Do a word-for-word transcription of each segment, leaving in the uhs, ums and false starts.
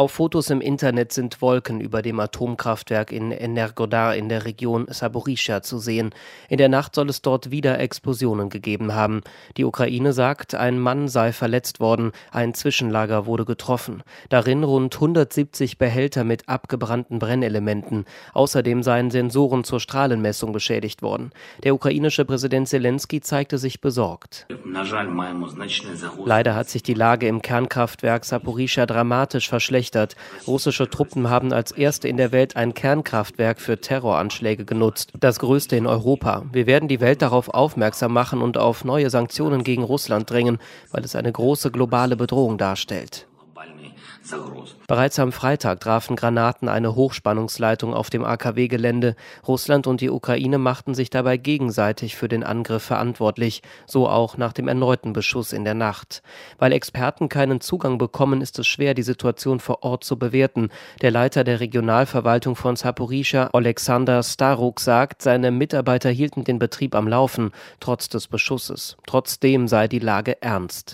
Auf Fotos im Internet sind Wolken über dem Atomkraftwerk in Energodar in der Region Saporischschja zu sehen. In der Nacht soll es dort wieder Explosionen gegeben haben. Die Ukraine sagt, ein Mann sei verletzt worden, ein Zwischenlager wurde getroffen. Darin rund hundertsiebzig Behälter mit abgebrannten Brennelementen. Außerdem seien Sensoren zur Strahlenmessung beschädigt worden. Der ukrainische Präsident Selenskyj zeigte sich besorgt. Leider hat sich die Lage im Kernkraftwerk Saporischschja dramatisch verschlechtert. Russische Truppen haben als erste in der Welt ein Kernkraftwerk für Terroranschläge genutzt, das größte in Europa. Wir werden die Welt darauf aufmerksam machen und auf neue Sanktionen gegen Russland drängen, weil es eine große globale Bedrohung darstellt. Bereits am Freitag trafen Granaten eine Hochspannungsleitung auf dem A K W-Gelände. Russland und die Ukraine machten sich dabei gegenseitig für den Angriff verantwortlich, so auch nach dem erneuten Beschuss in der Nacht. Weil Experten keinen Zugang bekommen, ist es schwer, die Situation vor Ort zu bewerten. Der Leiter der Regionalverwaltung von Saporischschja, Oleksandr Staruk, sagt, seine Mitarbeiter hielten den Betrieb am Laufen, trotz des Beschusses. Trotzdem sei die Lage ernst.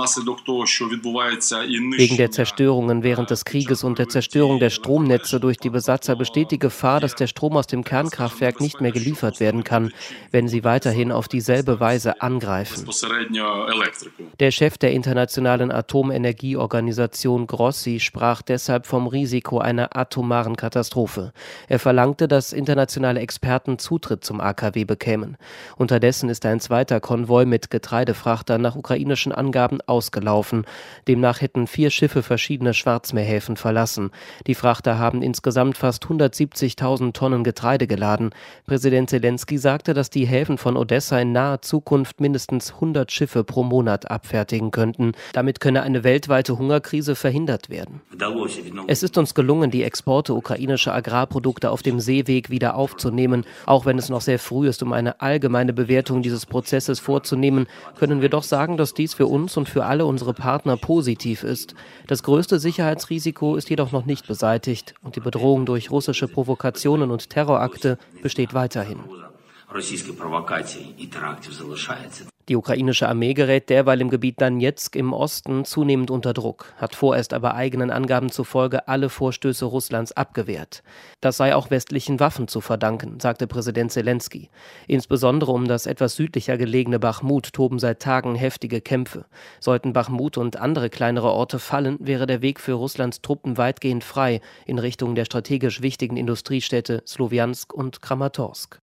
Wegen der Zerstörungen während des Krieges und der Zerstörung der Stromnetze durch die Besatzer besteht die Gefahr, dass der Strom aus dem Kernkraftwerk nicht mehr geliefert werden kann, wenn sie weiterhin auf dieselbe Weise angreifen. Der Chef der Internationalen Atomenergieorganisation Grossi sprach deshalb vom Risiko einer atomaren Katastrophe. Er verlangte, dass internationale Experten Zutritt zum A K W bekämen. Unterdessen ist ein zweiter Konvoi mit Getreidefrachtern nach ukrainischen Angaben ausgelaufen. Demnach hätten vier Schiffe verschiedene Schwarzmeerhäfen verlassen. Die Frachter haben insgesamt fast hundertsiebzigtausend Tonnen Getreide geladen. Präsident Selenskyj sagte, dass die Häfen von Odessa in naher Zukunft mindestens hundert Schiffe pro Monat abfertigen könnten. Damit könne eine weltweite Hungerkrise verhindert werden. Es ist uns gelungen, die Exporte ukrainischer Agrarprodukte auf dem Seeweg wieder aufzunehmen. Auch wenn es noch sehr früh ist, um eine allgemeine Bewertung dieses Prozesses vorzunehmen, können wir doch sagen, dass dies für uns und für alle unsere Partner positiv ist. Das größte Sicherheitsrisiko ist jedoch noch nicht beseitigt und die Bedrohung durch russische Provokationen und Terrorakte besteht weiterhin. Die ukrainische Armee gerät derweil im Gebiet Donezk im Osten zunehmend unter Druck, hat vorerst aber eigenen Angaben zufolge alle Vorstöße Russlands abgewehrt. Das sei auch westlichen Waffen zu verdanken, sagte Präsident Selenskyj. Insbesondere um das etwas südlicher gelegene Bachmut toben seit Tagen heftige Kämpfe. Sollten Bachmut und andere kleinere Orte fallen, wäre der Weg für Russlands Truppen weitgehend frei in Richtung der strategisch wichtigen Industriestädte Slowjansk und Kramatorsk.